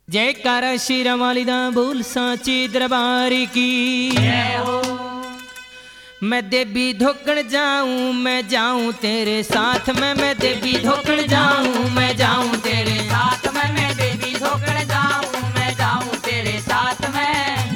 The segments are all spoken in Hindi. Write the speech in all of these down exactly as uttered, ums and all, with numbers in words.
जयकारा शेरा वाली दा बोल सांचे दरबार की। मैं देवी धोकण जाऊं मैं जाऊं तेरे साथ में, मैं देवी धोकण जाऊं मैं जाऊं तेरे साथ में, मैं देवी धोकण जाऊं मैं जाऊं तेरे साथ में।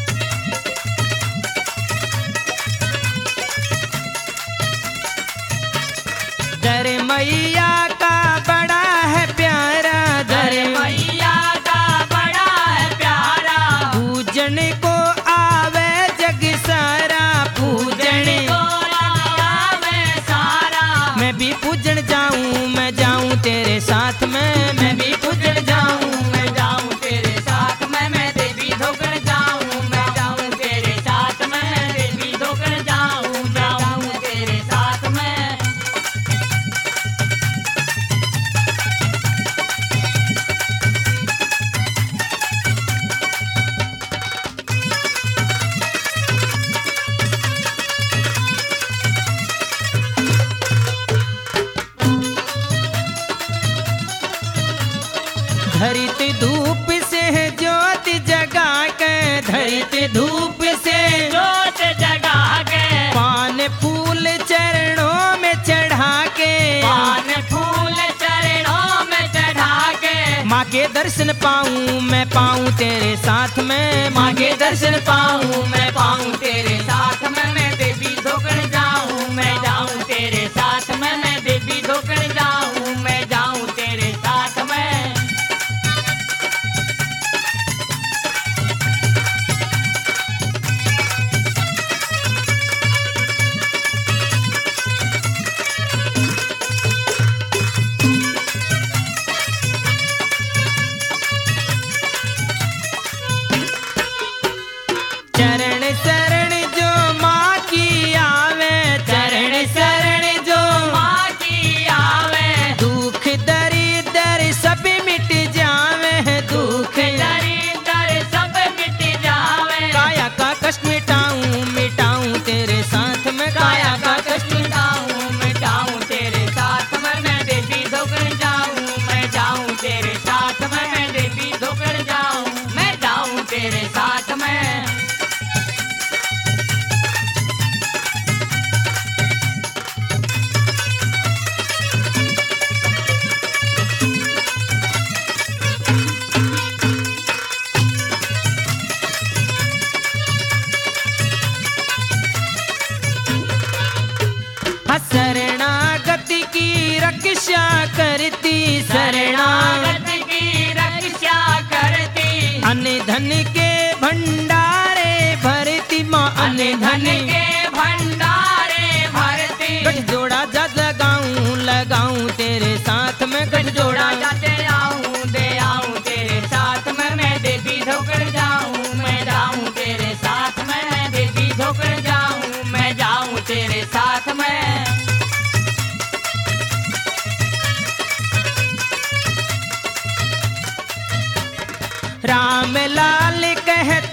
दर मैया का बड़ा है प्यारा, दर मैया का बड़ा है प्यारा, पूजन को आवे जग सारा, पूजन को आवे सारा। मैं भी पूजन जाऊं मैं जाऊं तेरे साथ में, मैं भी पूजन जाऊं मैं जाऊं तेरे साथ में, मैं देवी धोकण जाऊं मैं जाऊं तेरे साथ में, देवी धोकण जाऊं जाऊं तेरे साथ में। धरती धूप से ज्योत जगा के, धरती धूप से जोत जगा के, पान फूल चरणों में चढ़ा के, पान फूल चरणों में चढ़ा के, माँ के दर्शन पाऊं मैं पाऊं तेरे साथ में, माँ के दर्शन पाऊं मैं पाऊं तेरे साथ में, मैं देवी धोकण जाऊं मैं जाऊं तेरे साथ में, मैं देवी धोकण जाऊं मैं जाऊं तेरे साथ में। चरण शरण जो माँ की आवे, चरण शरण जो माँ की आवे, दुख दरिद्र सब मिट जावे, दुख दरिद्र सब मिट जावे, काया का कष्ट मिटाऊं मिटाऊं तेरे साथ में, काया का कष्ट मिटाऊं मिटाऊं तेरे साथ में, मैं देवी धोकण जाऊं मैं जाऊं तेरे साथ में, मैं देवी धोकण जाऊं मैं जाऊं तेरे साथ में। शरणागत की रक्षा करती, शरणागत शरणागत की रक्षा करती, अन्न धन के भंडारे भरती माँ, अन्न धन के भंडारे भरती, गठ जोड़ा जद लगाऊं लगाऊं तेरे साथ में, गठ जोड़ा जाते आऊं दे आऊं तेरे साथ में, मैं देवी धोकण जाऊं मैं जाऊं तेरे साथ में, मैं देवी धोकण जाऊं मैं जाऊं तेरे साथ में। राम लाल कहते